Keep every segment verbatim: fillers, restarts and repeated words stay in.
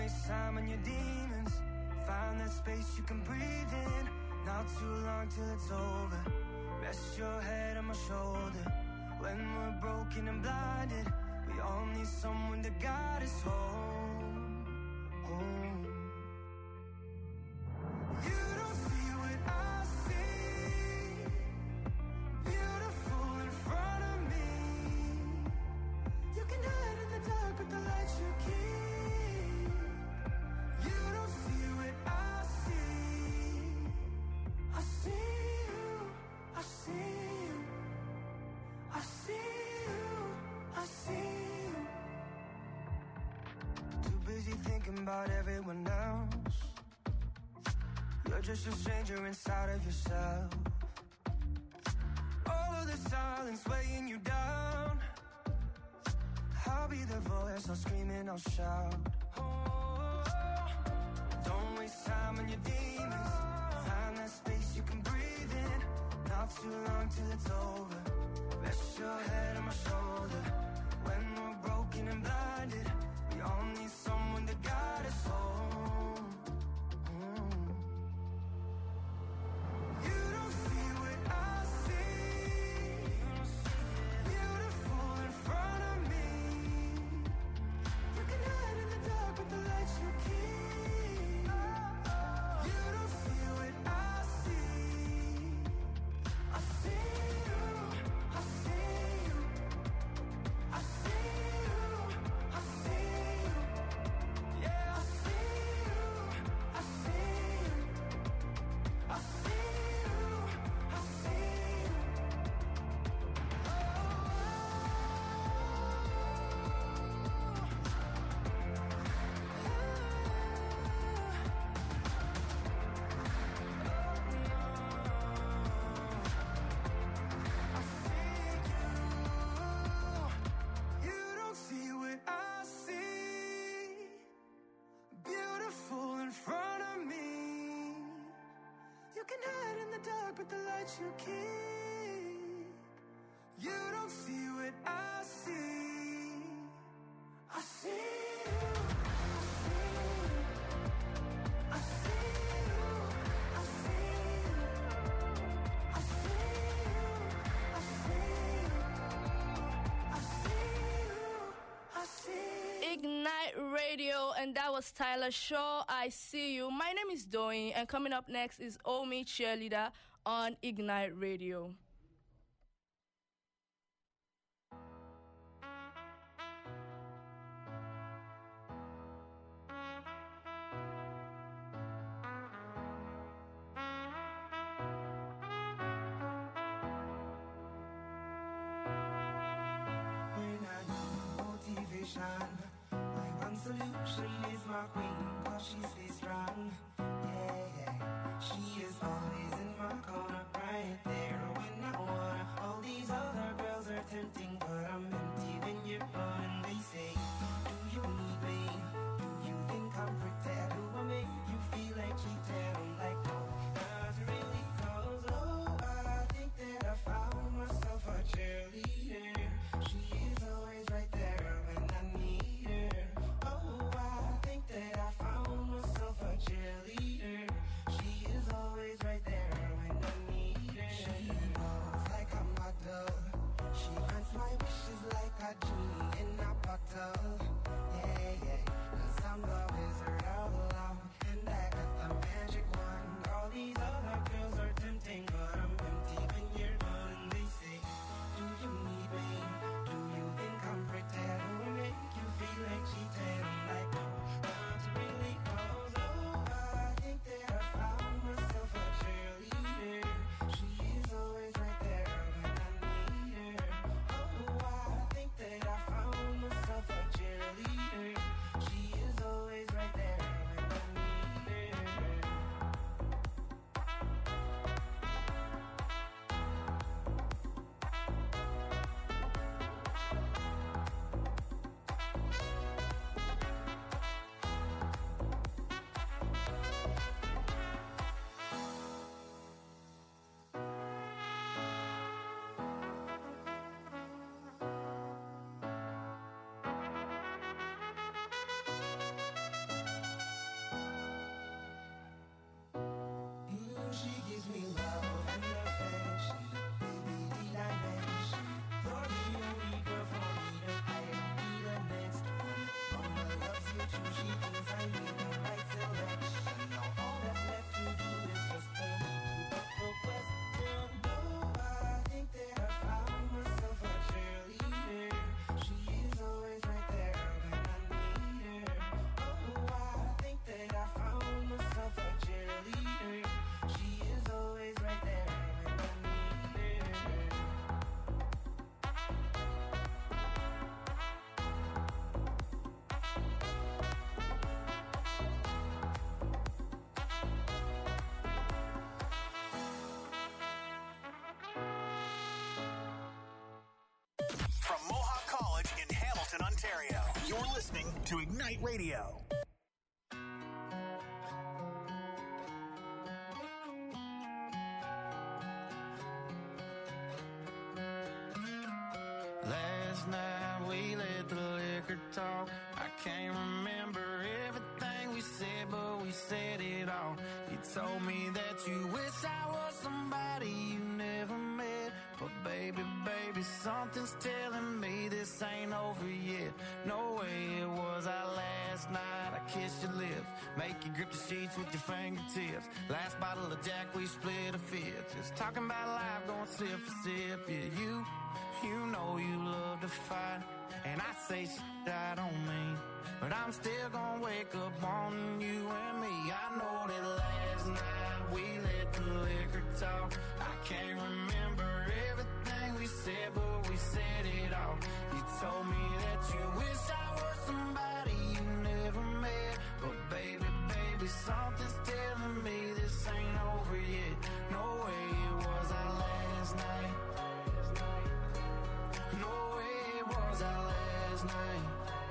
waste time on your demons. Find that space you can breathe in. Not too long till it's over. Rest your head on my shoulder. When we're broken and blinded, we all need someone to guide us home, home. You don't see what I see. Beautiful in front of me. You can hide in the dark, but the light you keep. You don't see what I see. I see you, I see you, I see you, I see you. Too busy thinking about everyone else. You're just a stranger inside of yourself. All of the silence weighing you down. I'll be the voice, I'll scream and I'll shout. Oh, don't waste time on your demons. Find that space you can breathe in. Not too long till it's over. Rest your head on my shoulder. When we're broken and blinded, we all need someone to guide us home. Mm. You don't see what I see. Beautiful in front of me. You can hide in the dark, but the lights you keep. You don't see what I see. I see you, I see you, I see you, I see you. Yeah, I see you, I see you, I see you, I see you. You don't see what I see. Beautiful in front of me. You can hide in the dark, but the light you keep. You don't see what I see. I see you, I see you, I see you, I see you, I see you, I see you, I see you, I see you. Ignite Radio, and that was Tyler Shaw. I see you. My name is Doing, and coming up next is Omi Cheerleader on Ignite Radio. When I need motivation, my one solution is my queen, cause she stays strong. Yeah, yeah. She is always in my corner, right there when I wanna. All these other girls are tempting, but I'm empty when you're gone. And they say, do you need me? Do you think I'm pretty? Do I make you feel like cheating? I'm like, no, not really, cause oh, I think that I found myself a cheerleader. She is always right there when I need her. Oh, I think that I found myself a cheerleader. She is always right there when I need her. She listening to Ignite Radio. Last night we let the liquor talk. I can't remember everything we said, but we said it all. You told me that you wish I was somebody you never met. But baby, baby, something's telling me this ain't over yet. No way it was our last night. I kissed your lips, make you grip the sheets with your fingertips. Last bottle of Jack, we split a fifth. Just talking about life, going sip for sip. Yeah, you, you know you love to fight. And I say shit I don't mean, but I'm still gonna wake up wanting you and me. I know that last night we let the liquor talk. I can't remember everything we said, but we said it all. You told me that you wish I was somebody you never met. But baby, baby, something's telling me this ain't over yet. No way it was our last night. No way it was our last night.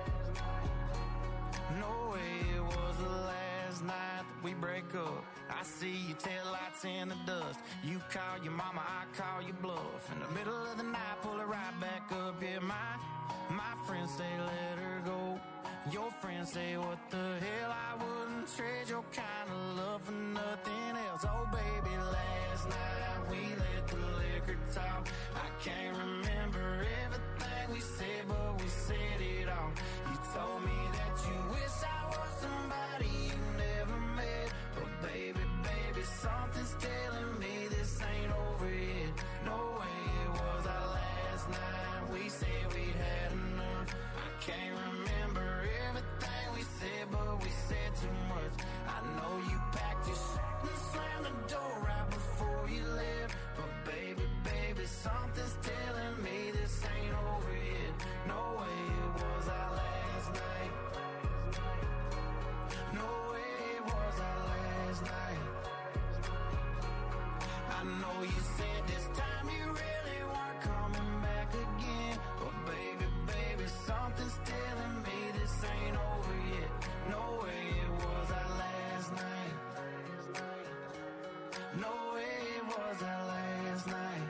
No way it was the last night that we break up. I see your taillights in the dust. You call your mama, I call your bluff. In the middle of the night, pull her right back up. Yeah, my, my friends say let her go. Your friends say what the hell, I wouldn't trade your kind of love for nothing else. Oh baby, last night we let the liquor talk. I can't remember everything we said, but we said it all. You told me that you wish I was somebody you never met. But baby, baby, something's telling me this ain't over yet. No way it was our last night. We said we'd had enough. I can't remember everything we said, but we said too much. I know you packed your shit and slammed the door right before you left. But baby, baby, something's telling me this ain't over yet. No way it was our last night. No way it was our last night. I know you said this time you really weren't coming back again. But baby, baby, something's telling me this ain't over yet. No way it was our last night. No way it was our last night.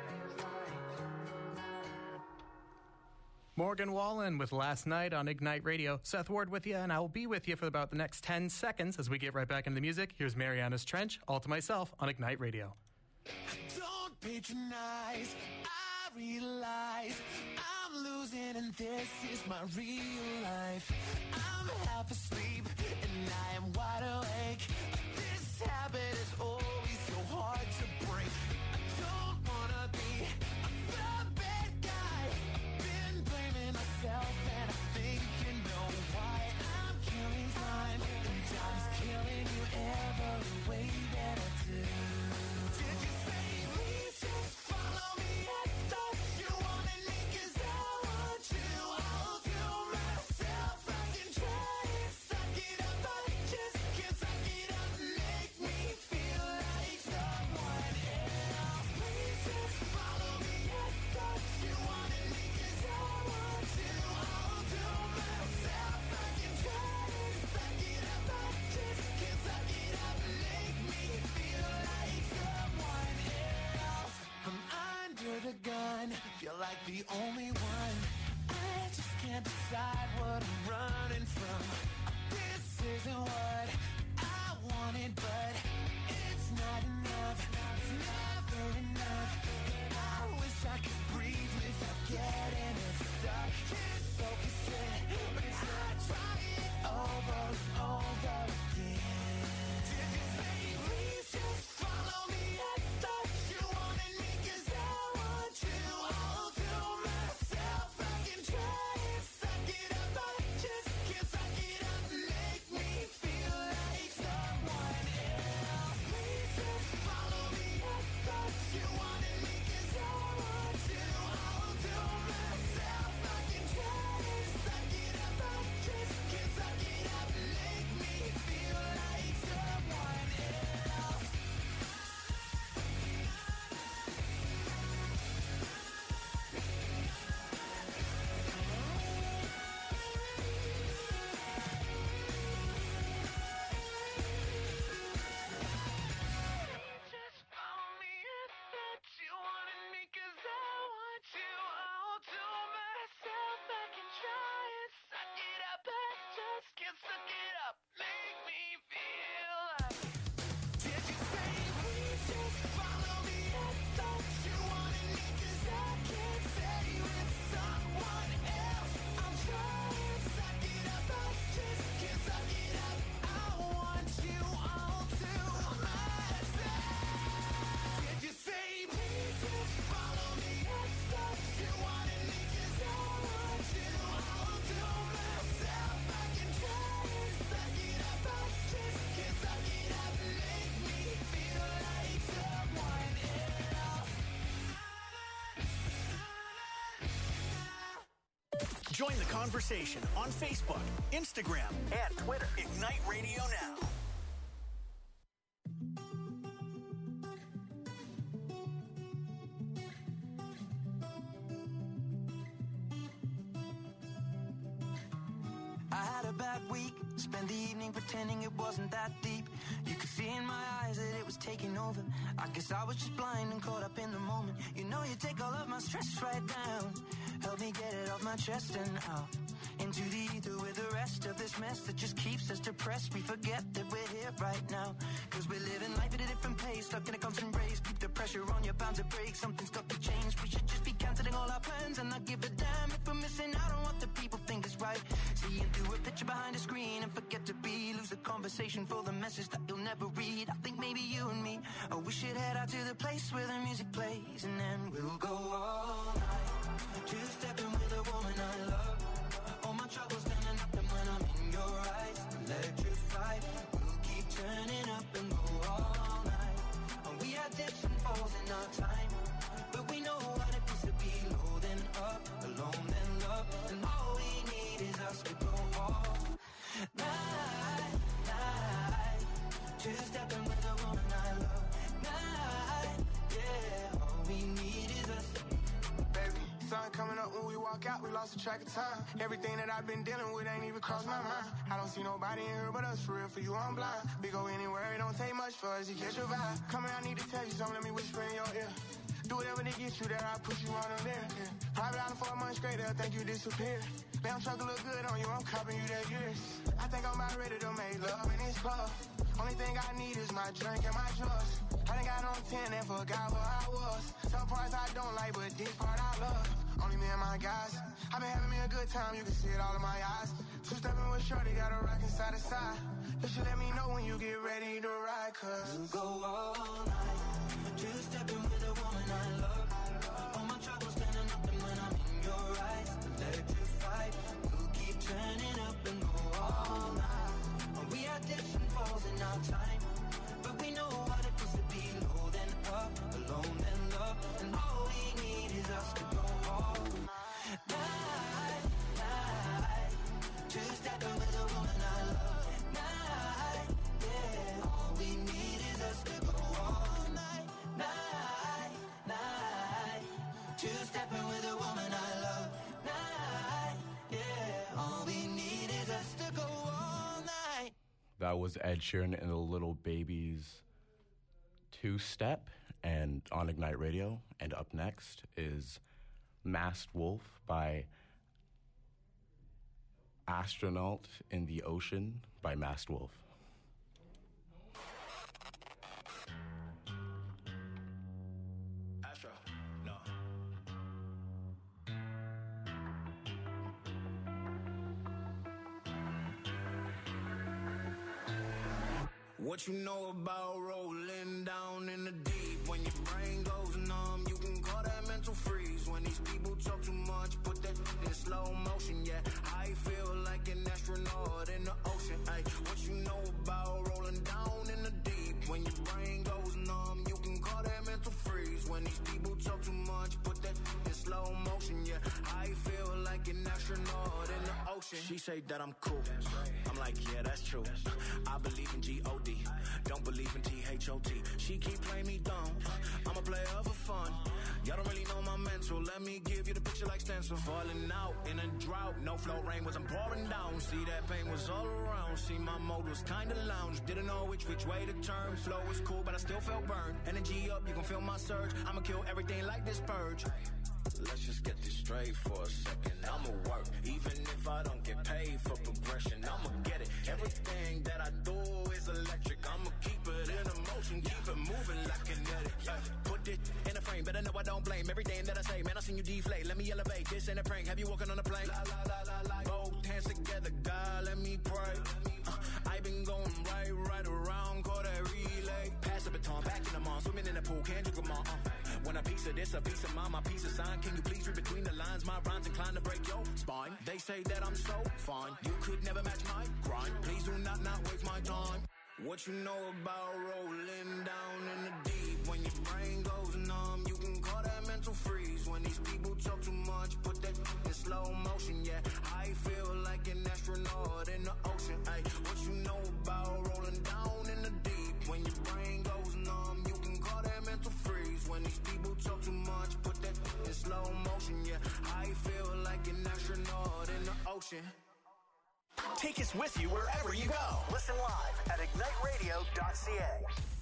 Morgan Wallen with Last Night on Ignite Radio. Seth Ward with you, and I will be with you for about the next ten seconds as we get right back into the music. Here's Mariana's Trench, All to Myself on Ignite Radio. Don't patronize, I realize I'm losing and this is my real life. I'm half asleep and I am wide awake. This habit is always so hard to break. I don't wanna be the bad guy. I've been blaming myself and I think you know why. I'm killing time and time's killing you every way that I do. Did you say please just follow me? I thought you wanted me 'cause I want you. I'll do myself. I can try and suck it up. I just can't suck it up. Make me feel like someone else. Please just follow me. I thought you wanted me 'cause I want you. I'll do myself. I can try and suck it up. I just can't suck it up. Make me feel like someone else. I'm under the gun, feel like the only one. I just can't decide what I'm running from. This isn't what I wanted, but it's not enough. It's never enough. I wish I could breathe without getting stuck. Can't focus it, but I try it over and over again. Did you say please just follow me? I thought you wanted me 'cause I want you. I'll do myself. I can try and suck it up. up, make me feel like. Did you say please just follow me? I thought you wanted me 'cause I can't stay with someone else. I'm trying to suck it up, I just can't suck it up. I want you all to myself. Did you say please just follow me? I thought you wanted me 'cause I want you all to myself. I can try and suck it up, I just can't suck it up. Make me feel like someone else. Join the conversation on Facebook, Instagram, and Twitter. Ignite Radio Now. I had a bad week, spent the evening pretending it wasn't that deep. You could see in my eyes that it was taking over. I guess I was just blind and caught up in the moment. You know you take all of my stress right down. Help me get it off my chest and out into the ether with the rest of this mess that just keeps us depressed. We forget that we're here right now, 'cause we're living life at a different pace, stuck in a constant race. Keep the pressure on, you're bound to break. Something's got to change. We should just be cancelling all our plans and not give a damn if we're missing out on what the people think is right. Seeing through a picture behind a screen and forget to be. Lose the conversation for the message that you'll never read. I think maybe you and me, oh, we should head out to the place where the music plays, and then we'll go all night. Two-stepping with a woman I love. All my troubles standing up, and when I'm in your eyes, electrified. We'll keep turning up and go all night. And we had dips and falls in our time, but we know what it feels to be low then up, alone then love. And all we need is us to go all night, night. Two-stepping with a woman I love. Night, yeah. All we need is us. Baby, sun coming up when we walk out, we lost the track of time. Everything that I've been dealing with ain't even crossed my mind. I don't see nobody in here but us, for real, for you I'm blind. We go anywhere, it don't take much for us to catch your vibe. Come here, I need to tell you something, let me whisper in your ear. Do whatever to get you there, I'll push you on them there. Yeah. Private island for a month straight, they'll think you disappeared. Damn truck look good on you, I'm copping you that years. I think I'm about ready to make love in this club. Only thing I need is my drink and my drugs. I done got on ten and forgot where I was. Some parts I don't like, but this part I love. Only me and my guys. I've been having me a good time, you can see it all in my eyes. Two-stepping with shorty, got a rockin' side to side. You should let me know when you get ready to ride, 'cause we'll go all night. Two-stepping with a woman I love. All my troubles standing up, and when I'm in your eyes, electrified. We'll keep turning up and go all night. And we had dips and falls in our time, but we know what it feels to be low then up, alone then love. And all we need is us to go all night, night. Two-stepping with a woman I love. Night, yeah. All we need is us to go all night, night, night. Two-stepping with a woman I love. Night, yeah. All we need is us to go all night. That was Ed Sheeran and the Little Babies Two-Step and on Ignite Radio. And up next is Masked Wolf by Astronaut in the Ocean by Masked Wolf. Astro, no. What you know about rolling down in the deep? When your brain goes numb, you can call that mental freeze. When these people talk too much, put that in slow motion, yeah. I feel like an astronaut in the ocean. Ay, what you know about rolling down in the deep? When your brain goes numb, you can call that mental freeze. When these people talk too much, put that in slow motion, yeah. I feel like an astronaut in the ocean. She say that I'm cool. I'm like, yeah, that's true. I believe in G O D. Don't believe in T H O T. She keep playing me dumb. I'm a player for fun. Y'all don't really know my mental. Let me give you the picture like stencil. Falling out in a drought. No flow rain was I'm pouring down. See that pain was all around. See my mode was kinda lounge. Didn't know which which way to turn. Flow was cool, but I still felt burned. Energy up, you can feel my surge. I'ma kill everything like this purge. Let's just get this straight for a second. I'ma work, even if I don't get paid for progression. I'ma get it. Everything better know I don't blame everything that I say. Man, I seen you deflate. Let me elevate. This ain't a prank. Have you walking on a plane? La la la la la. Both hands together, God, let me pray. Uh, I been going right, right around, call that relay. Pass the baton, back in the mall, swimming in the pool, can't you come on? Uh, when a piece of this, a piece of mine, my piece of sign. Can you please read between the lines? My rhymes inclined to break your spine. They say that I'm so fine. You could never match my grind. Please do not not waste my time. What you know about rolling down in the deep? When your brain goes numb, you can call that mental freeze. When these people talk too much, put that in slow motion. Yeah, I feel like an astronaut in the ocean. Ay, what you know about rolling down in the deep? When your brain goes numb, you can call that mental freeze. When these people talk too much, put that in slow motion. Yeah, I feel like an astronaut in the ocean. Take us with you wherever you go. Listen live at ignite radio dot c a.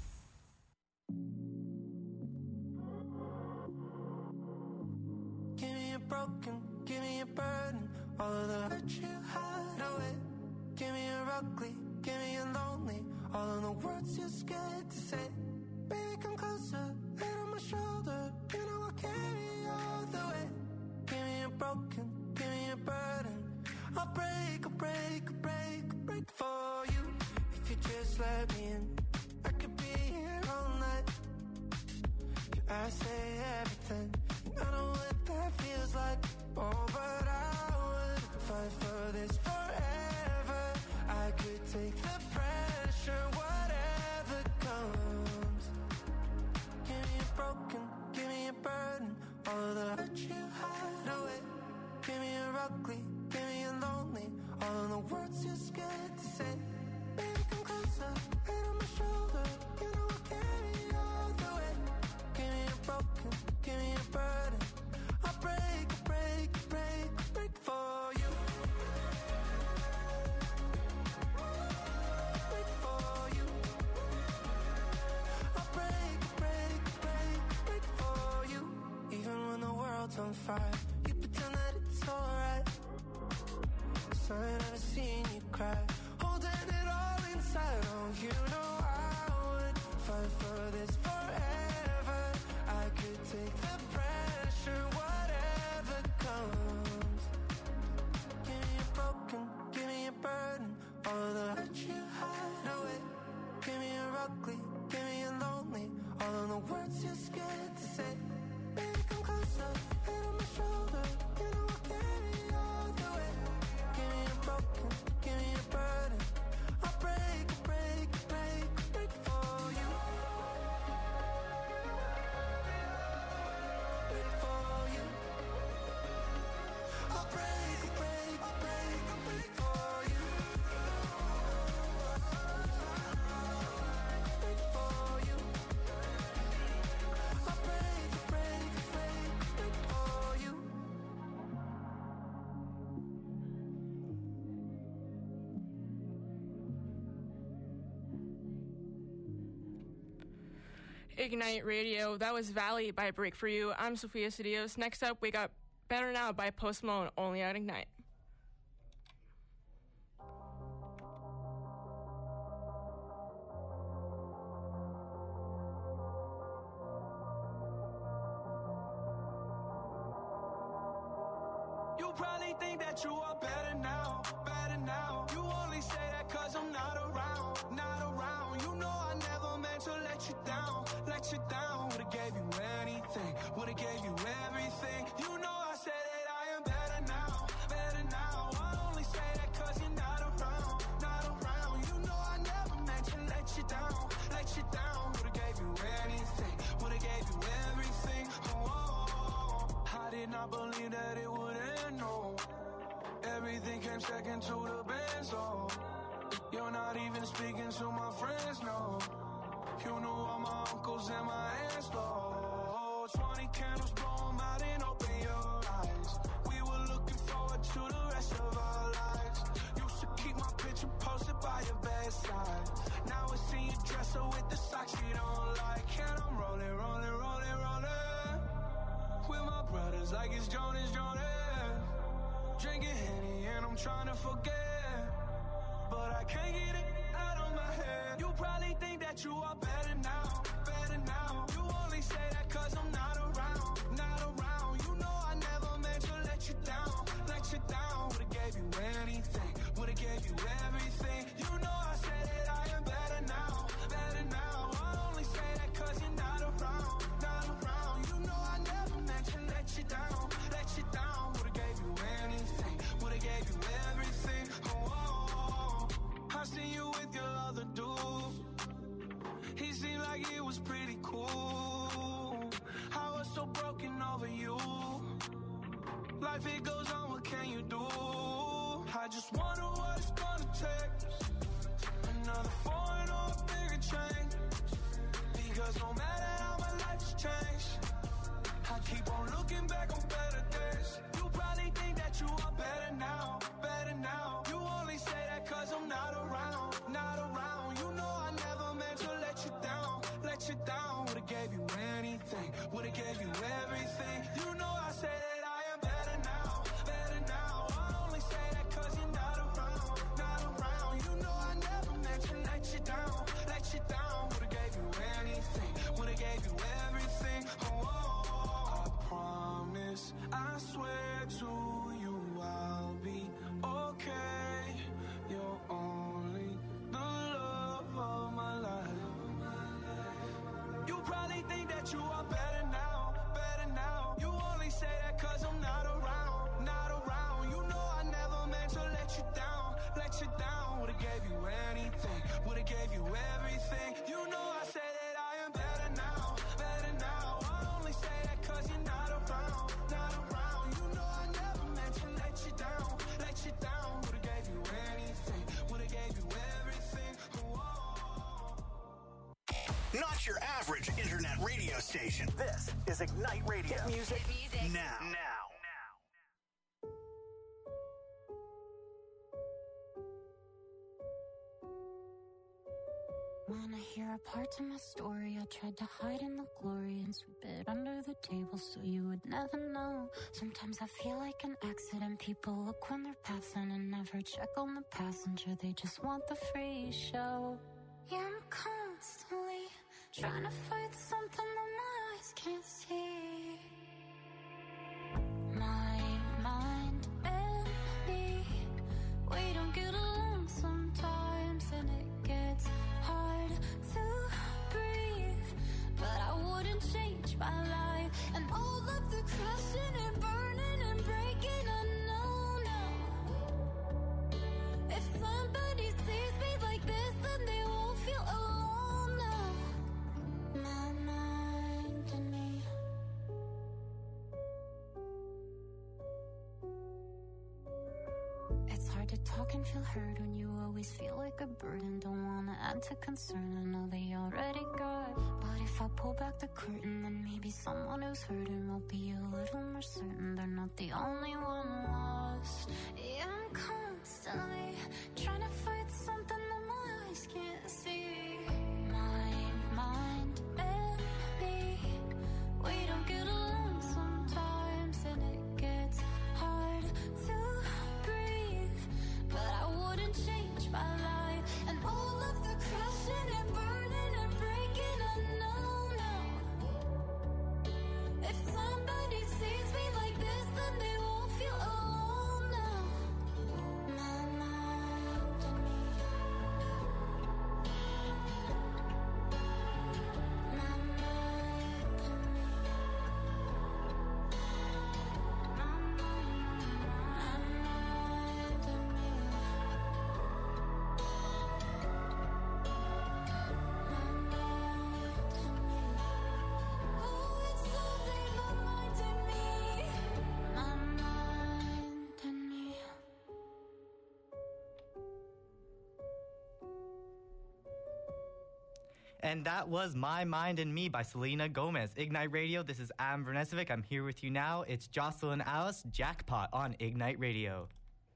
Give me a broken, give me a burden, all of the hurt you hide away. Give me a ugly, give me a lonely, all of the words you're scared to say. Baby, come closer, head on my shoulder, you know I'll carry you all the way. Give me a broken, give me a burden, I'll break, I'll break, I'll break, I'll break for you. If you just let me in, I could be here all night. I say everything, and I know what that feels like. Oh, but I would fight for this forever. I could take the pressure, whatever comes. Give me a broken, give me a burden, all of the hurt you hide away. Give me a ugly, give me a lonely, all of the words you're scared to say. Baby, come closer, head on my shoulder, you know I'll carry you all the way. Give me a broken, give me a burden, I'll break, break, break, break for you. Break for you. I'll break, break, break, break for you. Even when the world's on fire, you pretend that it's alright. So I never seen you cry, holding it all inside. Oh, you know I would fight for this forever. I could take the pressure, whatever comes. Give me a broken, give me a burden, all of the hurt you hide away. Give me a ugly, give me a lonely, all of the words you're scared to say. Baby, come closer, head on my shoulder, you know I'll carry you all the way. Give me a broken, give me a burden, I'll break, break, break, break for you. Break for you. I'll break, break, break, break for you. Break for you. I'll break, break, break, break for you. Ignite Radio. That was Valley by Break For You. I'm Sophia Cedillos. Next up, we got Better Now by Post Malone, only at Ignite. You probably think that you are better now, better now. You only say that cause I'm not around, not around. You know I never meant to let you down, let you down. Would've gave you anything, would've gave you everything. You know I said that I am better now, better now. I only say that cause you're not around, not around. You know I never meant to let you down, let you down. Would've gave you anything, would've gave you everything. Oh, oh, oh. I did not believe that it would end, no. Everything came second to the benzo. You're not even speaking to my friends, no. You knew all my uncles and my aunts, though. Twenty candles, blow 'em out and open your eyes. We were looking forward to the rest of our lives. Used to keep my picture posted by your bedside. Now I see you dresser with the socks you don't like. And I'm rolling, rolling, rolling, rolling with my brothers like it's Jonas, Jonas. Drinking Henny and I'm trying to forget, but I can't get it out of my head. You probably think that you are better now, better now. You only say that cause I'm not around. life it goes on, what can you do? I just wonder what it's gonna take. Another foreign or a bigger change. Because no matter how my life's changed, I keep on looking back on better days. You probably think that you are better now, better now. You only say that cause I'm not around, not around. You know I never meant to let you down, let you down. Would've gave you anything, would've gave you everything. You know I say that I am better now, better now. I only say that cause you're not around, not around. You know I never meant to let you down, let you down. Would've gave you anything, would've gave you everything. Oh, oh, oh, I promise, I swear to you I'll be okay. You're only the love of my life. You probably think that you are better now, better now. You only say that cause I'm not around, not around. You know I never meant to let you down, let you down. Would've gave you anything, would've gave you everything. You know I say that I am better now, better now. I only say that cause you're not around, not around. You know I never meant to let you down, let you down. Would've gave you anything, would've gave you everything. Whoa. Not your average internet radio station. This is Ignite Radio. Hit music, Hit music. now. Now. When I hear a part of my story, I tried to hide in the glory and sweep it under the table so you would never know. Sometimes I feel like an accident. People look when they're passing and never check on the passenger. They just want the free show. Yeah, I'm constantly trying to fight something that my eyes can't see. My mind and me, we don't get along sometimes, and it gets hard to breathe. But I wouldn't change my life and all of the crashing and burning and breaking. I know now, if somebody sees me like this, then they won't feel alone now. My mind and me. It's hard to talk and feel heard when you always feel like a burden. Don't wanna add to concern, I know they already got. But if I pull back the curtain, then maybe someone who's hurting will be a little more certain they're not the only one lost. Yeah, I'm constantly trying to fight something that my eyes can't see. My mind and me, we don't get along sometimes, and it gets hard to breathe. But I wouldn't change my life and all of the crashing and burning and breaking. I know now, if somebody sees me like this, then they won't feel alone now. My mind and me. My mind and me. My mind, my mind and me. My mind and me. Oh, it's only my mind and me. My mind and me. And that was My Mind and Me by Selena Gomez. Ignite Radio, this is Am Vernesevic. I'm here with you now. It's Jocelyn Alice, Jackpot on Ignite Radio.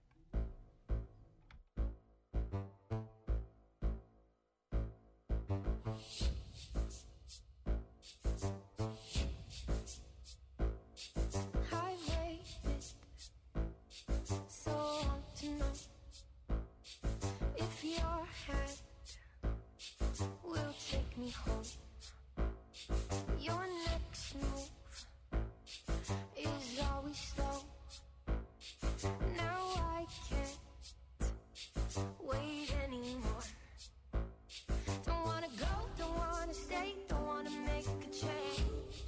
I waited so long to know if your hand will take me home. Your next move is always slow. Now I can't wait anymore. Don't wanna go, don't wanna stay, don't wanna make a change.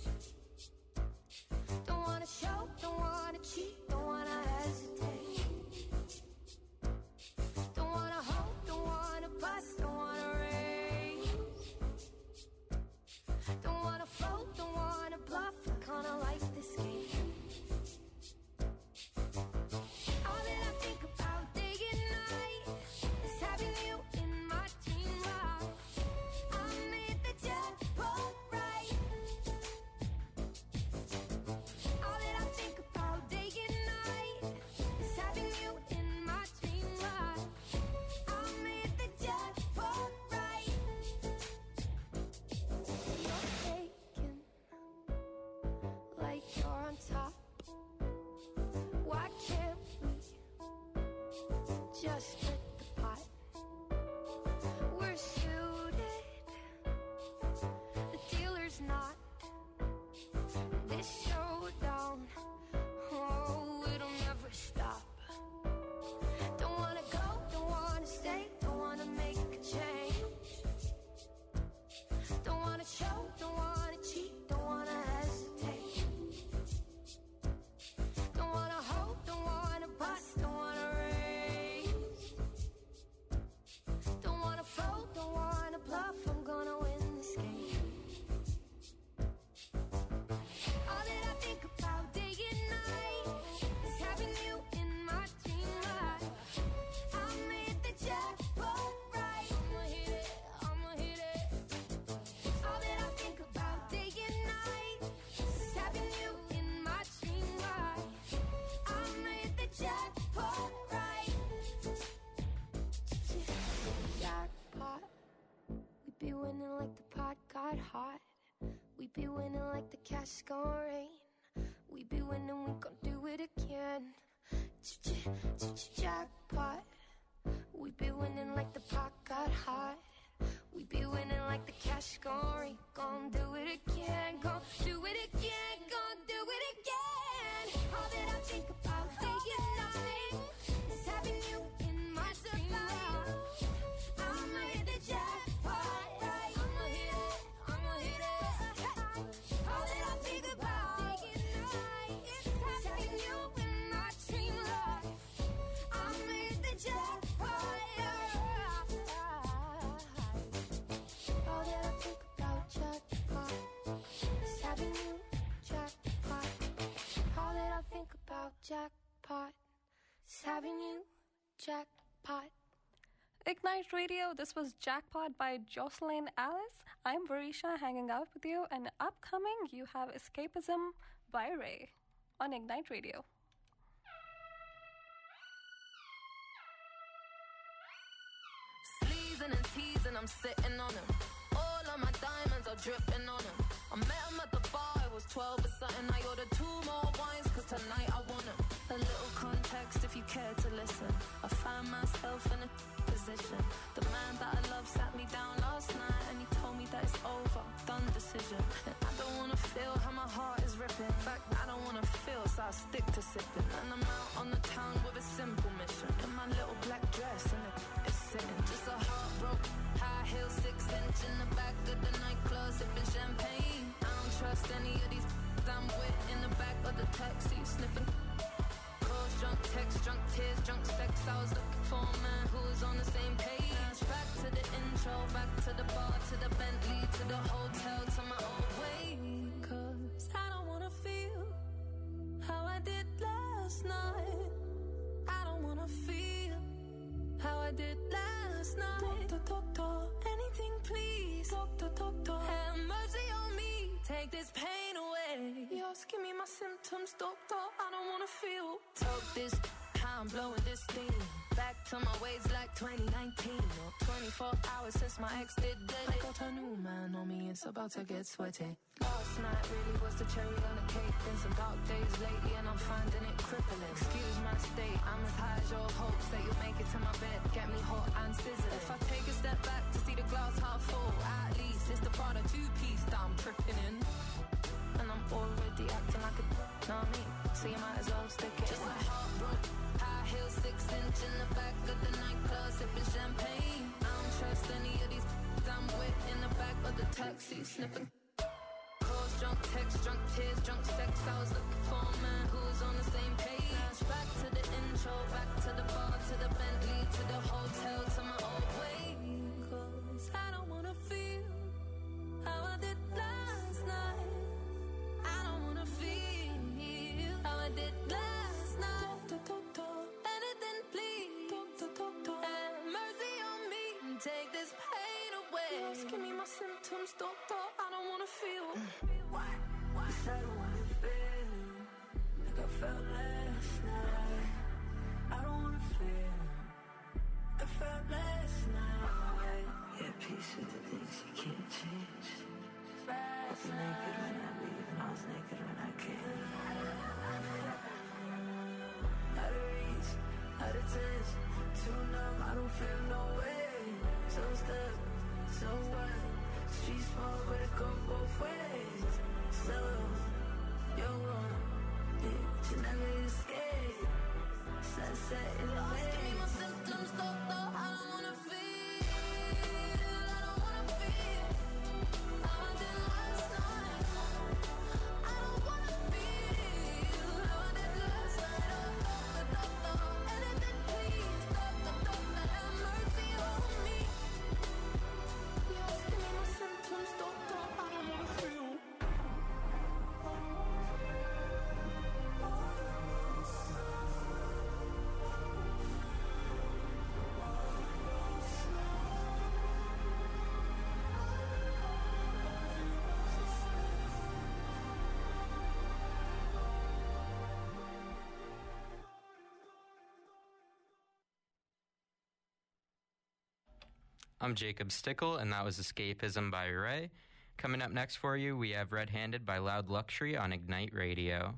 Don't wanna show, don't wanna cheat, don't wanna hesitate. Don't wanna hope, don't wanna bust, don't wanna raise. Don't wanna float, don't be winning like the pot got hot. We be winning like the cash gon' rain. We be winning, we gon' do it again. Jackpot. We be winning like the pot got hot. We be winning like the cash gon' rain. Gon' do it again, gon' do it again, gon' do it again. All that I think about day and night is having you in my supply. I'ma hit the jackpot, right? I'ma hit it, I'ma hit it. All that I think about day and night is having you in my dream life. I'ma hit the jackpot, all that I think about jackpot is having you jackpot. All that I think about jackpot is having you jackpot. Ignite Radio, this was Jackpot by Jocelyn Alice. I'm Varisha hanging out with you, and upcoming you have Escapism by Ray on Ignite Radio. Sleezing and teasing, I'm sitting on them. All of my diamonds are dripping on them. I met him at the bar, I was twelve or something. I ordered two more wines, cause tonight I want them. A little context if you care to listen. I found myself in a position. The man that I love sat me down last night and he told me that it's over, done decision. And I don't wanna feel how my heart is ripping. In fact, I don't wanna feel, so I stick to sipping. And I'm out on the town with a simple mission. In my little black dress and it's sitting. Just a heartbroken, high heel, six inch in the back of the nightclub, sipping champagne. I don't trust any of these I'm with in the back of the taxi, sniffing. Calls, drunk text, drunk tears, drunk sex. I was looking for a man who was on the same page. Back to the intro, back to the bar, to the Bentley, to the hotel, to my old way. Cause I don't wanna feel how I did last night. I don't wanna feel how I did last night. Doctor, doctor, anything please. Doctor, doctor, have mercy on me. Take this pain away. You're asking me my symptoms, doctor. I don't wanna feel. Talk this, how I'm blowing this thing. Back to my ways like twenty nineteen. Or twenty-four hours since my ex did dead. I got a new man on me, it's about to get sweaty. Last night really was the cherry on the cake. Been some dark days lately and I'm finding it crippling. Excuse my state, I'm as high as your hopes that you'll make it to my bed. Get me hot and sizzling. If I take a step back to see the glass half full, at least it's the Prada two-piece that I'm tripping in. And I'm already acting like a know me, so you might as well stick it. Just a heartbroken, high heel, six inch in the back of the nightclub, sipping champagne. I don't trust any of these I'm with in the back of the taxi, sniffing. Calls, drunk text, drunk tears, drunk sex. I was looking for a man who was on the same page. Back to the intro, back to the bar, to the Bentley, to the hotel, to my old way. Cause I don't wanna feel how I did last night. I don't wanna feel how I did last night. Doctor, doctor, anything please. Doctor, doctor, have mercy on me and take this pain away. You're asking me my symptoms, doctor. I don't wanna feel. Why? Why? I don't wanna feel like I felt last night. I don't wanna feel like I felt last night. Yeah, peace with the things you can't change. I was naked when I leave and I was naked when I came. Out of reach, out of touch, too numb, I don't feel no way. So stuck, so what? Streets small, but it go both ways. So, you're wrong, yeah, you never escape. Sunset in the way. Give me my symptoms, doctor, I don't wanna feel. I don't wanna feel how I did last night. I don't wanna feel how I did last night. Oh, doctor, doctor, anything please. Doctor, doctor, have mercy on me. You're asking me my symptoms, doctor, I don't wanna feel. I'm Jacob Stickle, and that was Escapism by Ray. Coming up next for you, we have Red Handed by Loud Luxury on Ignite Radio.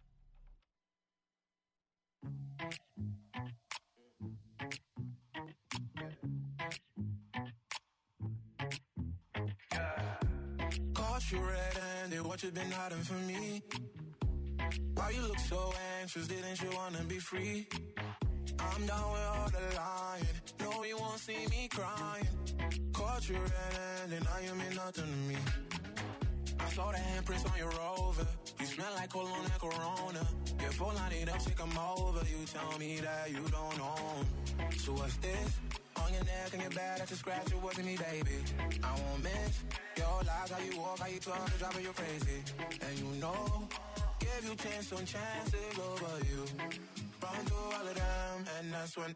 Caught you red-handed, what you been hiding from me? Why you look so anxious, didn't you wanna be free? I'm down with all the lying, no you won't see me crying. Caught you red-handed, now you mean nothing to me. I saw the handprints on your Rover, you smell like cologne and Corona. Your phone line it up, take 'em over, you tell me that you don't know 'em. So what's this? On your neck and your back, that's a scratch, it wasn't me, baby. I won't miss your lies, how you walk, how you talk, you driving you crazy. And you know, give you chance on chances over you. Run through all of them, and that's when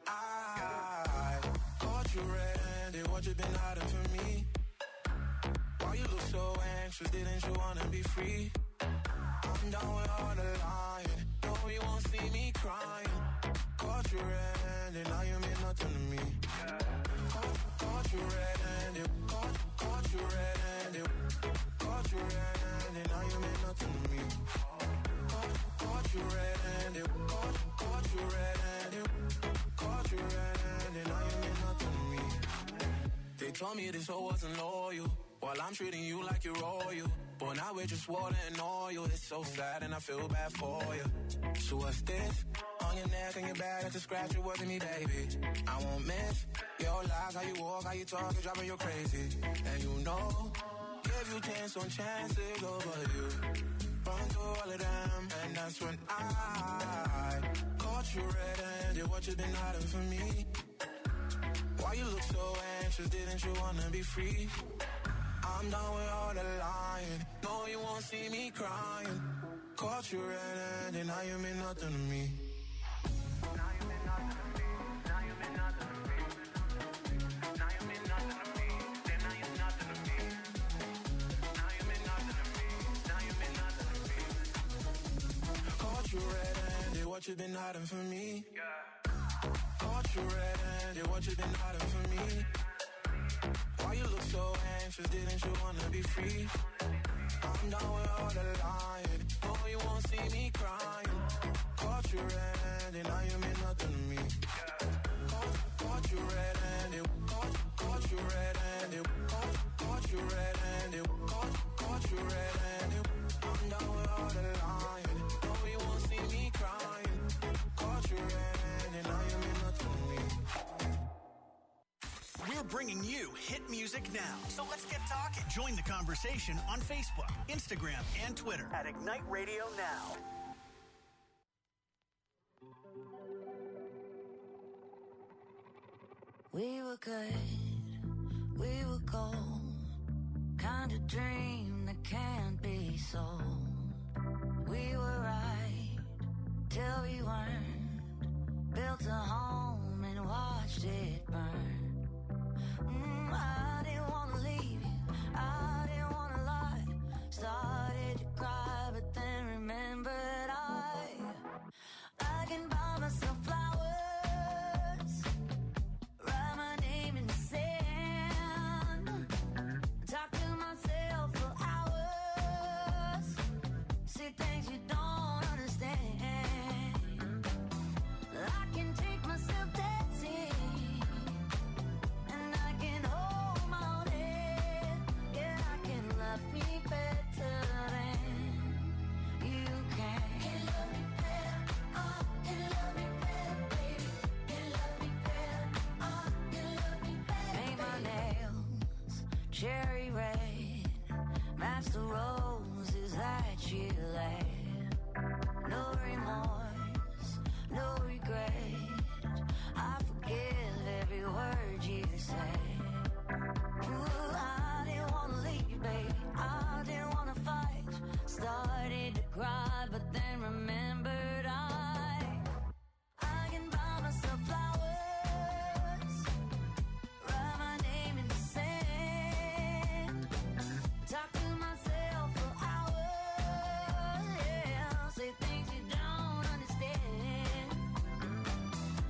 I caught you red-handed, what you been hiding from me? Why you look so anxious, didn't you wanna be free? I'm down with all the lying, no you won't see me crying. Caught you red-handed, now you mean nothing to me. Caught, caught you red-handed, caught, caught you red-handed, caught you red-handed, now you mean nothing to me. Caught, caught you red-handed, caught, caught you red-handed, caught you red-handed, now you mean nothing to me. They told me this hoe wasn't loyal, while I'm treating you like you're royal. But now we're just water and oil. It's so sad and I feel bad for you. So what's this? On your neck and your back, that's a scratch, it wasn't me, baby. I won't miss your lies, how you walk, how you talk, it's driving you crazy. And you know, give you chance on chances over you. Run through all of them, and that's when I caught you red-handed, what you been hiding from me? Why you look so anxious, didn't you wanna be free? I'm done with all the lying, no you won't see me crying. Caught you red-handed, now you mean nothing to me. Now you mean nothing to me, now you mean nothing to me. Now you mean nothing to me, then now you're nothing to me. Now you mean nothing to me, now you mean nothing to me. Caught you red-handed, what you been hiding from me? Caught you red-handed, what you been hiding from me? Why you look so anxious, didn't you wanna be free? I'm down with all the lying, no you won't see me crying. Caught you red-handed, now you mean nothing to me. Caught, caught you red-handed, caught, caught you red-handed, caught, caught you red-handed, caught, caught you red-handed. I'm down with all the lying, no you won't see me crying. Caught you red-handed, now you mean nothing to me. We're bringing you hit music now. So let's get talking. Join the conversation on Facebook, Instagram, and Twitter at Ignite Radio Now. We were good, we were gold. Kind of dream that can't be sold. We were right till we weren't. Built a home and watched it burn. Mm, I didn't want to leave you, I didn't want to lie. Started to cry, but then remembered I I can buy myself flowers, write my name in the sand, talk to myself for hours, see things you don't understand. I can take myself dancing, and I can hold my own head. Yeah, I can love me better than you can. Can love me better, uh, can love me better, baby. Can love me better, uh, can love me better. Paint my nails cherry red, match the roses that you laid. No remorse, no regret. I forgive every word you say. Ooh, I didn't want to leave, baby. I didn't want to fight. Started to cry, but then remembered I I can buy myself flowers, write my name in the sand, talk to myself for hours, yeah, say things you don't understand.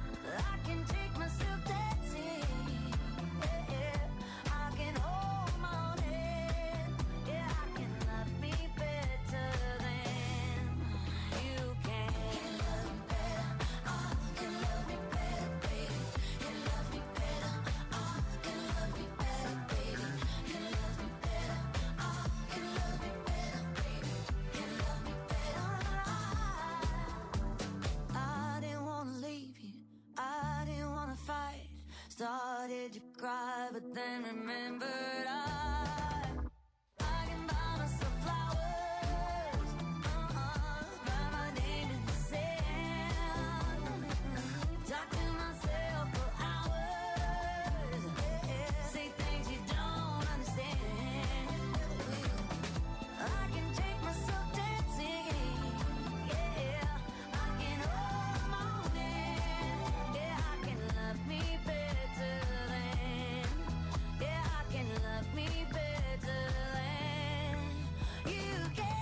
wanted to cry, but then remembered I, I can buy myself flowers, uh-uh, write my name in the sand, talk to myself for hours, yeah, say things you don't understand. I can take myself dancing, yeah, I can hold my own hand, yeah, I can love me better than, yeah, I can love me better than you can.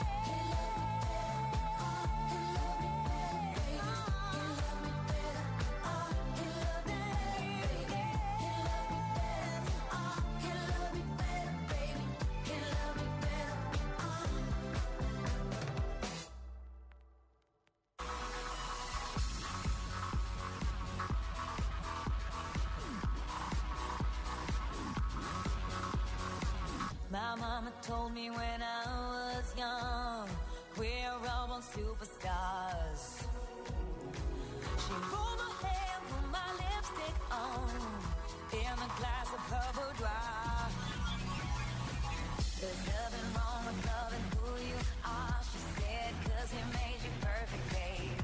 My mama told me when I was young, we're all born superstars. She rolled my hair, put my lipstick on, in a glass of her boudoir. There's nothing wrong with loving who you are, she said, cause he made you perfect, babe.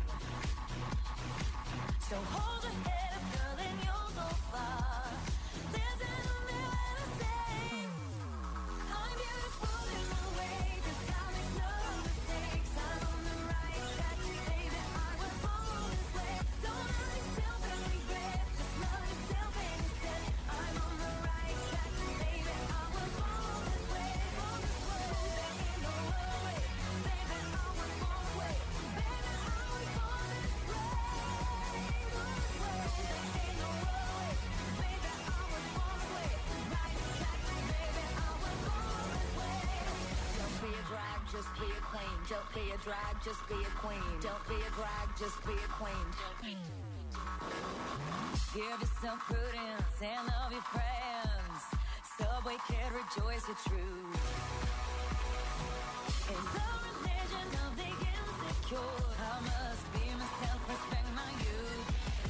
So hold your head up, girl, and you'll go far. There's an umbrella to say, I'm beautiful in my way, 'cause God makes no mistakes. I'm on the right track, baby, I was born this way. Don't hurt yourself and regret, just love yourself and you said, I'm on the right track, baby, I was born this way, born this way. There ain't no other way, baby, I was born this way, baby, I was born this way, born this way. There ain't no other way, baby, I was born this way, right track, baby, I was born this way. Don't be a drag, just be a queen. Don't be a drag, just be a queen. Don't be a drag, just be a queen. Give yourself prudence and love your friends. Subway kid, rejoice your truth. In the religion of the insecure, I must be myself, respect my youth.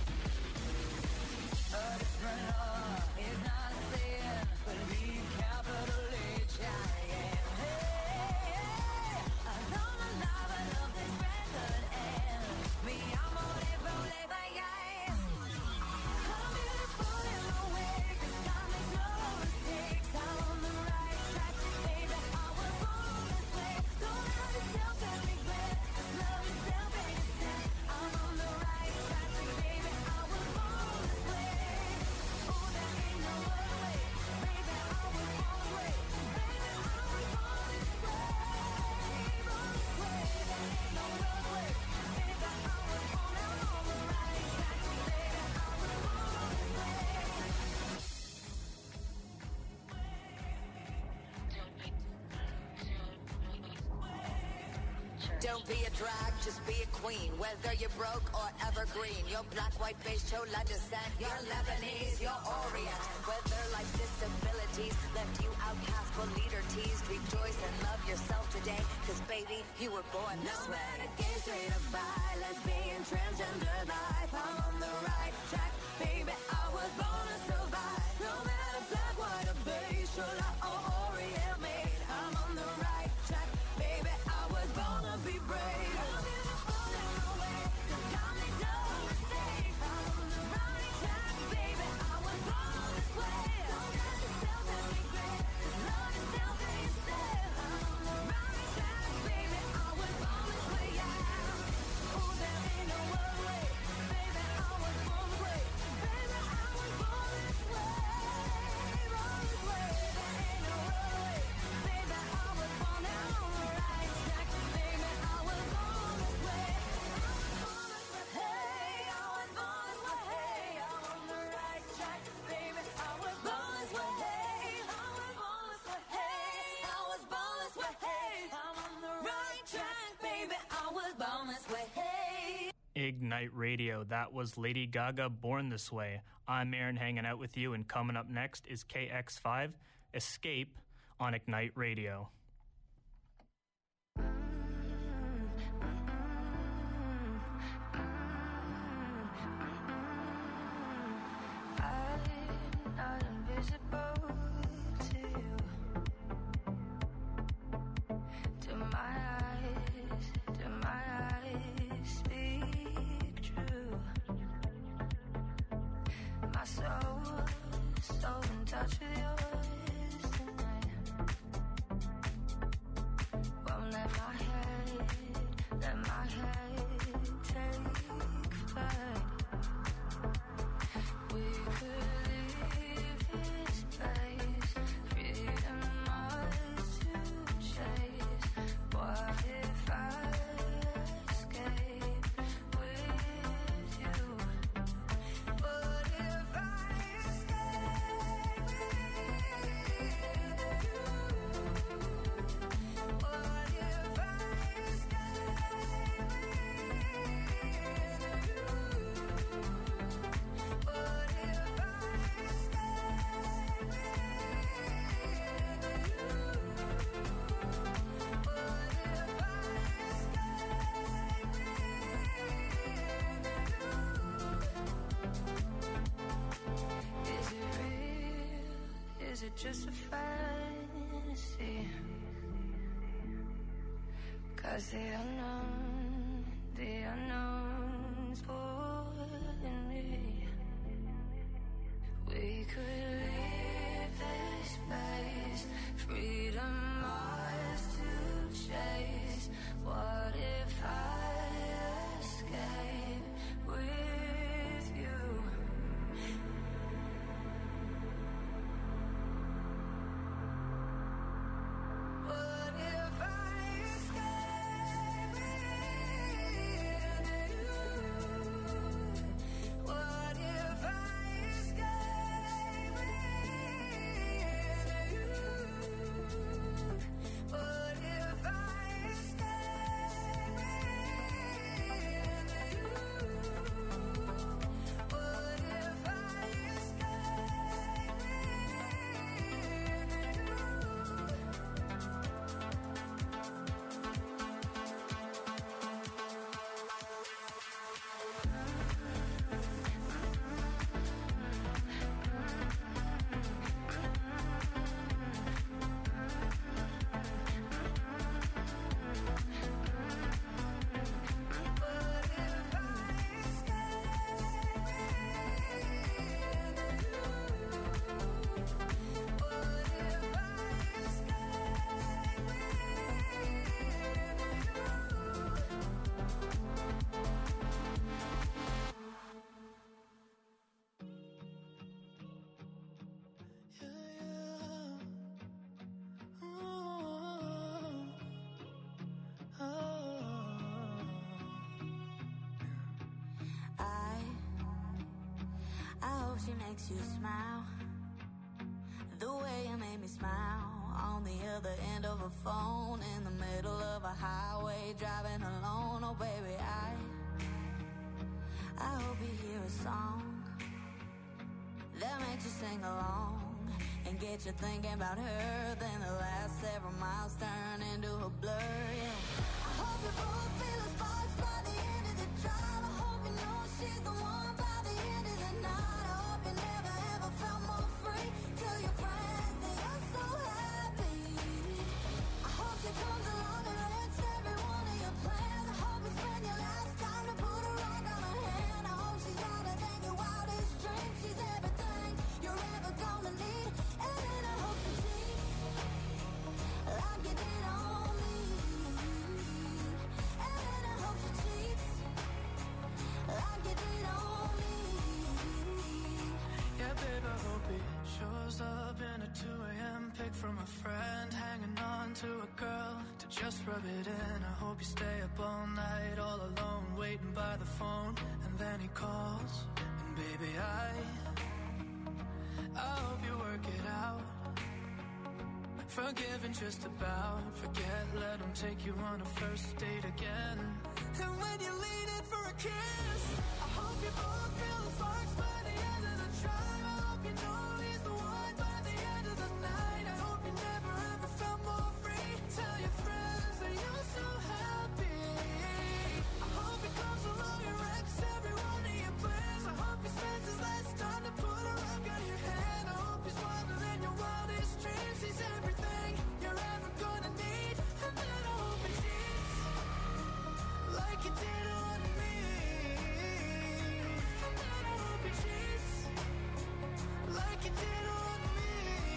A different law is not a sin. Believe capital H I M. Hey, hey, I know my life, I love this record and me, I'm on it, roll it, bye, guys. I'm beautiful in my way, 'cause God makes no mistakes. I'm on the right track, baby, I was born this way. Don't hurt yourself and regret, just love yourself and you said, I'm on the right track, baby, I was born this way. Oh, there ain't no other way, baby, I was born this way, baby, I was born this way, born this way. There ain't no other way, baby, I was born, I'm on the right track, baby, I was born this way. Don't be a drag, just be a queen. Whether you're broke or evergreen, you're black, white, beige, chola descent, you're Lebanese, you're Orient. Whether life's disabilities left you outcast but leader teased, rejoice and love yourself today, 'cause baby, you were born this No way. matter gay, straight or bi, lesbian, transgender life, I'm on the right track, baby, I was born to survive. No matter black, white or beige, chola or Orient made, I'm on the right track, baby, I was born to be brave. I'm beautiful in my way, 'cause God makes no mistakes. I'm on the right track, baby, I was born this way. Don't hurt yourself and regret, just love yourself and you said, I'm on the right track, baby, I was born this way, yeah. Oh, there ain't no other way, baby, I was born this way, baby, I was born this way, born this way. There ain't no other way, baby, I was born, I'm on the right track, baby, I was born this way. Hey, I was born this way, hey, I'm on the right track, baby, I was born this way, hey, I was born this way, hey, I was born this way, hey, I'm on the right track, baby, I was born this way, hey. Ignite Radio. That was Lady Gaga, Born This Way. I'm Aaron hanging out with you, and coming up next is K X five, Escape on Ignite Radio. I'm not it just a fantasy? Cause the unknown, the unknown's pulling me. We could leave this place, freedom ours to chase. What if I escape with you? What if I escape with you? What if I escape with you? What if I escape with you? What if I escape I, I hope she makes you smile the way you made me smile on the other end of a phone in the middle of a highway driving alone. Oh baby, I I hope you hear a song that makes you sing along and get you thinking about her. Then the last several miles turn into a blur. Yeah. I hope you both feel the sparks by the end of the drive. I hope you know she's the one by the end of the night. I hope you never ever felt more free. Tell your friends that you're so happy. I hope she comes along and wrecks every one of your plans. I hope you spend your last time to put a rock on her hand. I hope she's wilder than your wildest dreams. She's everything you're ever gonna need. And then I hope she cheats like you did on me. And then I hope she cheats like you did on me. Yeah, babe, I hope he shows up in a two a.m. pic from a friend, hanging on to a girl to just rub it in. I hope you stay up all night, all alone, waiting by the phone, and then he calls, and baby, I, I hope you work it out. Forgiving just about, forget, let him take you on a first date again. And when you lean in for a kiss, I hope you both feel the sparks by the end of the drive. I hope you know he's the one by the end of the night. I hope you never ever felt more free. Tell your friends that you're so happy. I hope he comes along and wrecks every one of your plans. I hope he spends his last time to put a rock on your hand. I hope he's wilder than your wildest dreams. He's everything you're ever gonna need. And then I hope he cheats like you did on me. And then I hope he cheats like you did on me.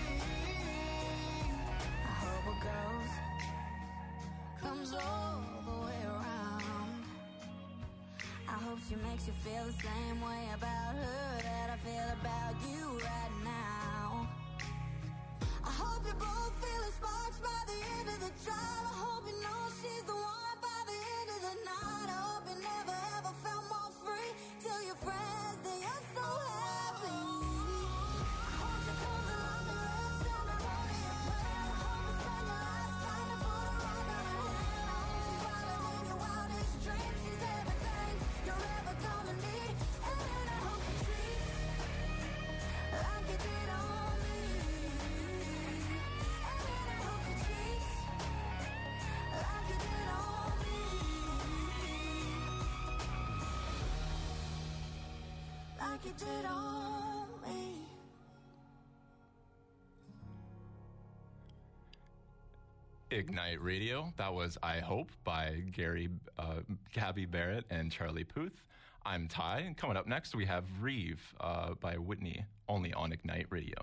I hope it goes, comes all the way around. I hope she makes you feel the same way about her that I feel about you right now. I hope you both feel the sparks by the end of the drive. I hope you know she's the one by the end of the night. I hope you never ever felt more free. Tell your friends that you're so happy. I hope she comes along and wrecks every one of your plans. I hope you spend your last time to put a rock on her hand. I hope she's wilder than your wildest dreams. She's everything you're ever gonna need. And then I hope she treats like you did on me. And then I hope she cheats like you did on me. Like you did on me. Ignite Radio. That was I Hope by Gary, uh, Gabby Barrett and Charlie Puth. I'm Ty, and coming up next we have Reeve uh, by Whitney, only on Ignite Radio.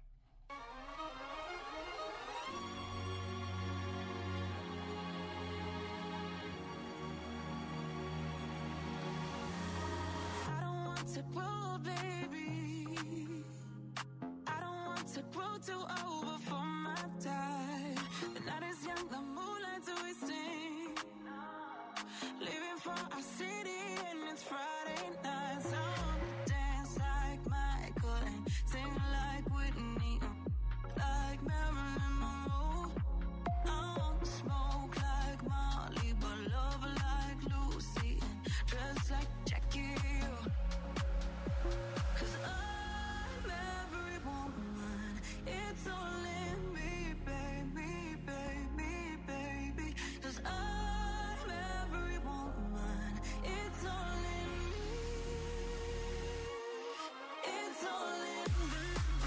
I don't want to grow, baby. I don't want to grow too old before my time. The night is young, the moonlight's wasting. Living for our city and it's Friday night. So I wanna dance like Michael and sing like Whitney, uh, like Marilyn Monroe. I wanna smoke like Molly, but love like Lucy and dress like Jackie. Cause I'm every woman, it's all in me, baby, baby, baby. Cause I'm every woman, it's all in me. It's all in me.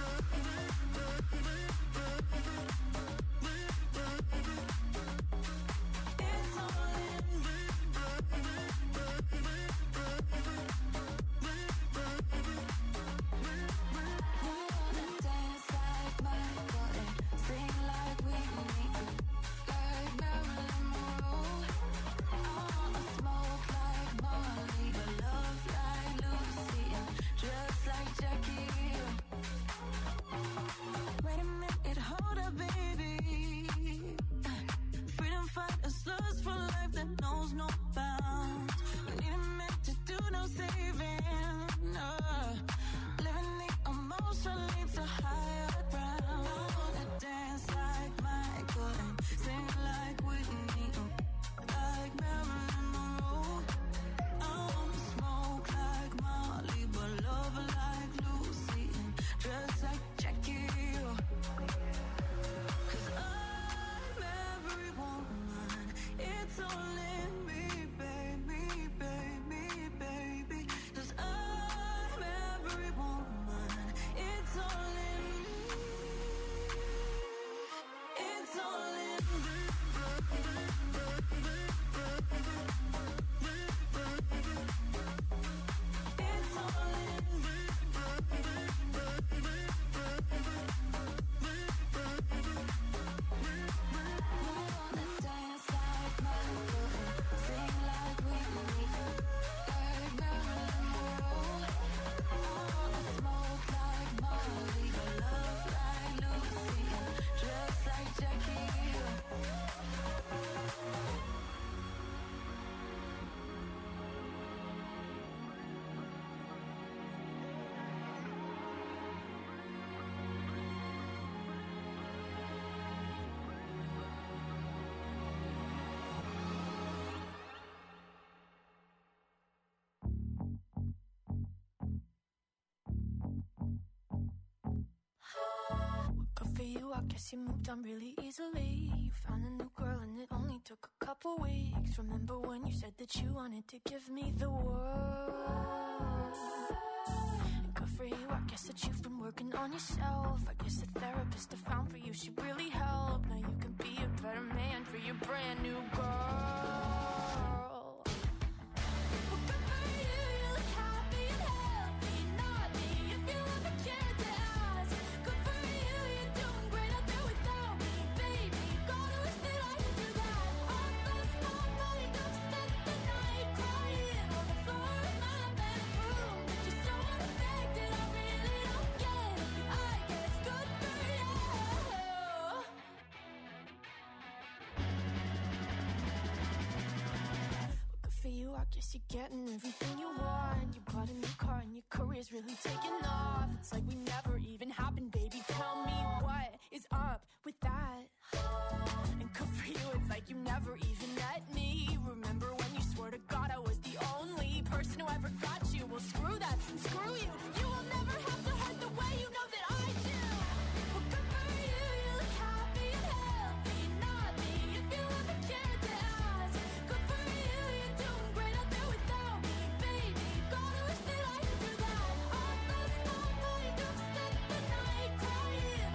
It's all in me. Wanna dance like Michael and sing like Whitney, like Marilyn Monroe. I wanna smoke like Molly, but love like Lucy and dress like Jackie. Wait a minute, hold up, baby. Freedom fighters lust for life that knows no bounds. We need a man to do no saving. Uh, living the emotion leads to higher ground. I wanna dance like Michael and sing like Whitney, uh, like Marilyn Monroe. I wanna smoke like Molly, but love like Lucy and dress like Jackie. Cause I'm every woman, it's all in me, baby, baby, baby. Cause I'm every woman, it's all in me. It's all in me. It's all in me. Wanna dance like Michael and sing like Whitney, like Marilyn Monroe. I wanna smoke like Molly, but love like Lucy and dress like Jackie. Good for you, I guess you moved on really easily. You found a new girl and it only took a couple weeks. Remember when you said that you wanted to give me the world? And good for you, I guess that you've been working on yourself. I guess the therapist I found for you, she really helped. Now you can be a better man for your brand new girl. Well, good for you, you look happy and healthy. Not me, if you ever cared to ask. Good for you, you're doing great out there without me, baby. Gotta wish that I could do that. I lost my mind, I've spent the night crying on the floor of my bedroom. You're so unaffected, I really don't get it. I guess good for you. Good for you, I guess you're getting everything you want. You bought a new car and your career's really taking off. It's like we never even happened, baby. Tell me what is up with that? And good for you, it's like you never even met me. Remember when you swore to God I was the only person who ever got you? Well, screw that and screw you. You will never have to hurt the way you know that I do. Well, good for you, you look happy and healthy. Not me, if you ever cared to ask. Good for you, you're doing great out there without me, baby. Gotta wish that I could do that. I lost my mind, I've spent the night crying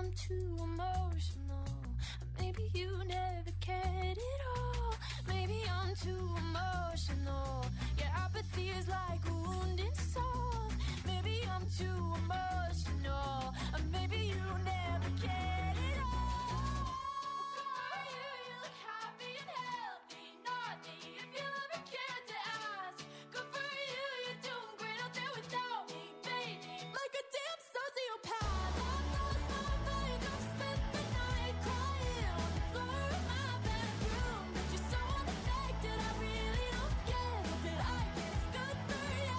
I'm too emotional. Maybe you never cared at all. Maybe I'm too emotional. Yeah, apathy is like a wounded soul. Maybe I'm too emotional. Or maybe you never cared at all. Are you, you look happy and healthy. Not me, if you ever cared to ask. Good for you, you're doing great out there without me, baby. Like a damn sociopath. I lost my mind, I've spent the night crying on the floor of my bedroom. But you're so unaffected, I really don't care. But I guess good for you.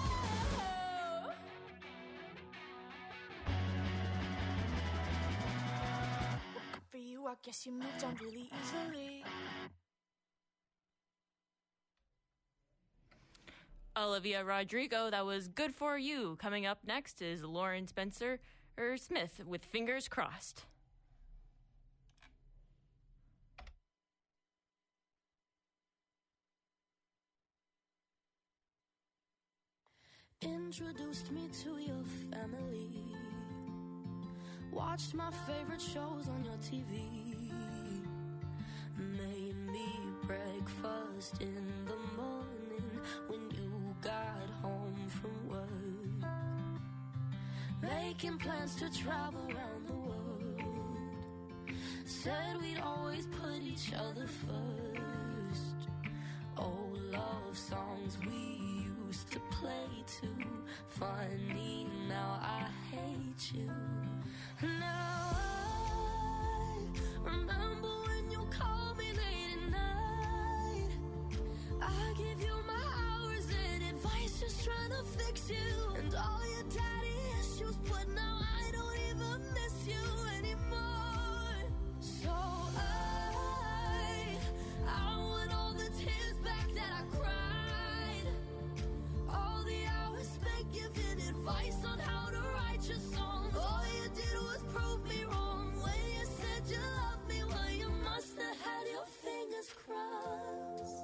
Well, good for you, I guess you moved on really easily. Olivia Rodrigo, that was Good For You. Coming up next is Lauren Spencer er, Smith with Fingers Crossed. Introduced me to your family. Watched my favorite shows on your T V. Made me breakfast in the morning when you got home from work. Making plans to travel around the world. Said we'd always put each other first. Old love songs we used to play too. Funny, now I hate you. Now I remember when you called me late at night. I give you my hours and advice, just trying to fix you. And all your daddy issues, but now I don't even miss you anymore. So I, I want all the tears back that I cried. All the hours spent giving advice on how to write your song. All you did was prove me wrong. When you said you loved me, well, you must have had your fingers crossed.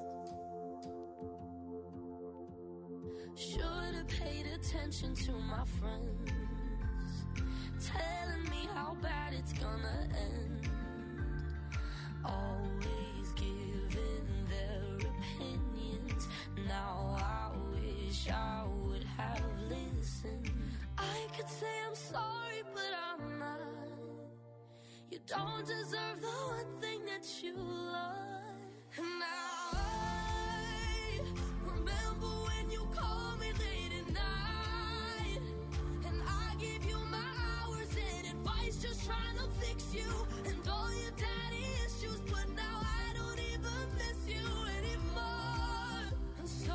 Should have paid attention to my friends, telling me how bad it's gonna end. Always giving their opinions. Now I wish I would have listened. I could say I'm sorry, but I'm not. You don't deserve the one thing that you love. Now I remember when you called me late at night, and I gave you my hours and advice, just trying to fix you. And all your daddy issues, but now I don't even miss you anymore. And so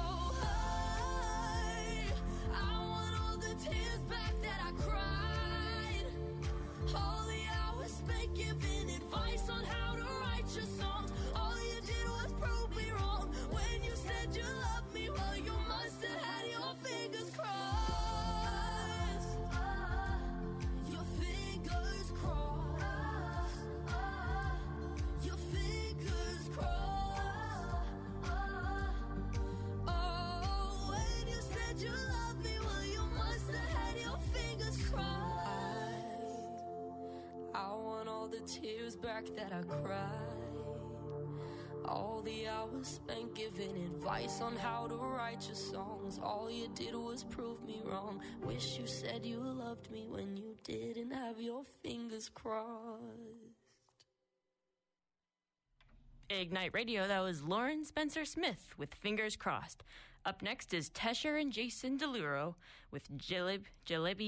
I, I want all the tears back that I cried. All the hours spent giving advice on how to write your songs. All you did was prove me wrong. When you said you loved me, well, you must have had your fingers crossed. Your fingers crossed. Your fingers crossed. Oh, when you said you loved me, well, you must have had your fingers crossed. I want all the tears back that I cried. All the hours spent giving advice on how to write your songs. All you did was prove me wrong. Wish you said you loved me when you didn't have your fingers crossed. Ignite Radio, that was Lauren Spencer Smith with Fingers Crossed. Up next is Tesher and Jason Derulo with Jaleb, Jalebi